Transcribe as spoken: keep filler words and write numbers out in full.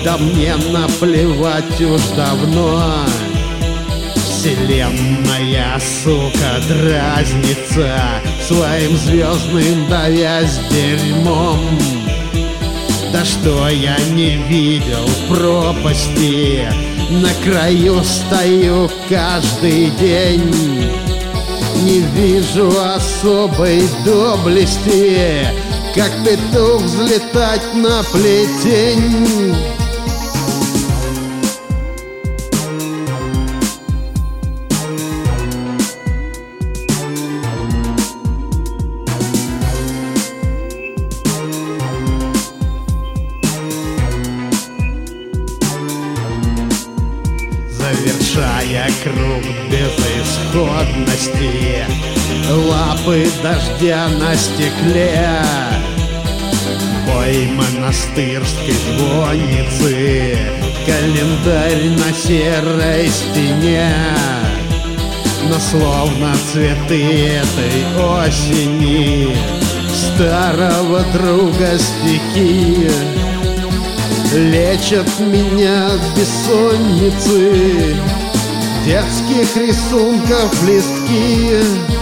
Да мне наплевать уж давно. Вселенная, сука, дразнится, своим звездным давясь дерьмом. Да что я не видел пропасти, на краю стою каждый день. Не вижу особой доблести, как петух взлетать на плетень. Завершая круг безысходности, лапы дождя на стекле, бой монастырской звонницы, календарь на серой стене. Но словно цветы этой осени, старого друга стихи лечат меня от бессонницы, детских рисунков листки.